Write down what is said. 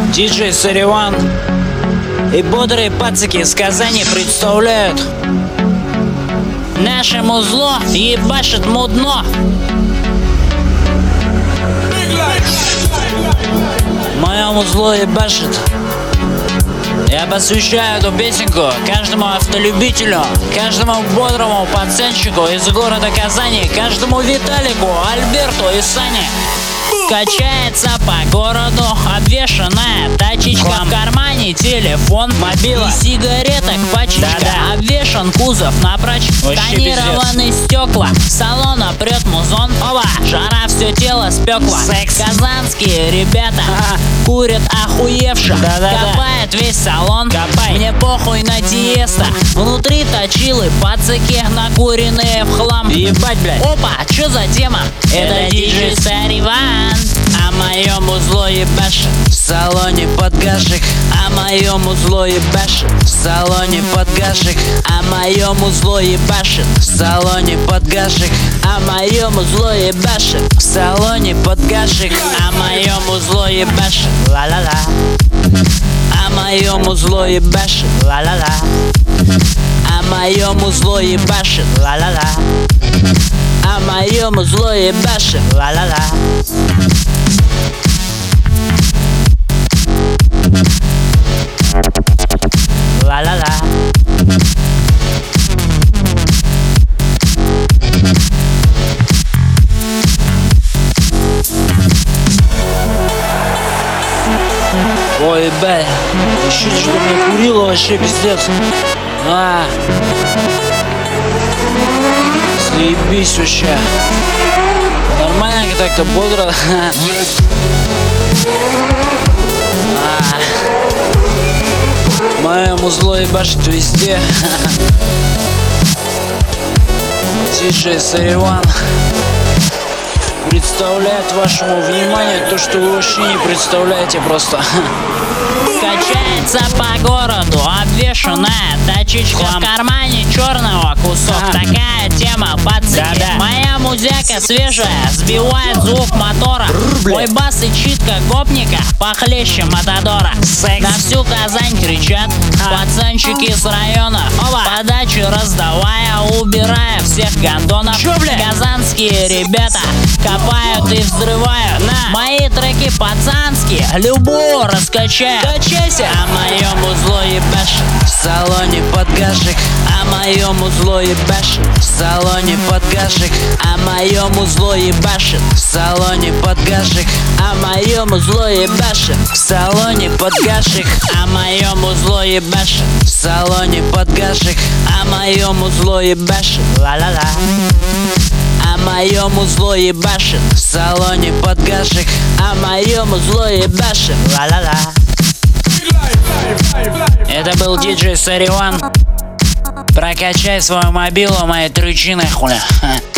Диджей Сариван и бодрые пацаки из Казани представляют наше музло ебашит мудно. Мое музло ебашит. Я посвящаю эту песенку каждому автолюбителю, каждому бодрому пацанчику из города Казани, каждому Виталику, Альберту и Сане. Качается по городу обвешанная тачечка, в кармане телефон, мобила и сигареток пачечка. Обвешан кузов напрочь, тонированные стекла, салона прет музон. Оба, жара все тело спекла. Секс. Казанские ребята курят охуевшим, копает весь салон. Мне похуй на Тиеста, внутри точилы пацаки накуренные в хлам. Ебать, блядь. Опа, чё за тема? Это диджей Сариван. А мое музло ебашит в салоне под гашик. А мое музло ебашит в салоне под гашик. А мое музло ебашит в салоне под гашик. А мое музло ебашит в салоне под гашик. А мое музло ебашит ла-ла-ла. А мое музло ебашит ла-ла-ла. А мое музло ебашит ла-ла-ла. А мое музло ебашит ла-ла-ла. Ла-ла-ла. Ой, ебать, ощущение, что меня курило вообще пиздец. Заебись вообще. Нормально так-то, бодро. Мое музло ебашит везде. Диджей Сариван представляет вашему вниманию то, что вы вообще не представляете просто. Качается по городу обвешанная тачечка, в кармане черного кусок. Такая тема, пацаны. Моя музяка свежая, сбивает звук мотора. Мой бас и читка гопника похлеще Матадора. На всю Казань кричат пацанчики с района. Подачи раздавая, убирая всех гондонов. Казанские ребята копают и взрывают. Мои треки пацанские, любого раскачают. Качайся! А мое музло ебашит в салоне под гашик. А мое музло ебашит в салоне под гашик. А мое музло ебашит в салоне под гашик. А мое музло ебашит в салоне под гашик. А мое музло ебашит в салоне под гашик. А мое музло ебашит ла-ла-ла. А мое музло ебашит в салоне под гашик. А мое музло ебашит ла-ла-ла. Это был диджей Сариван. Прокачай свою мобилу, мои трючины, хуля.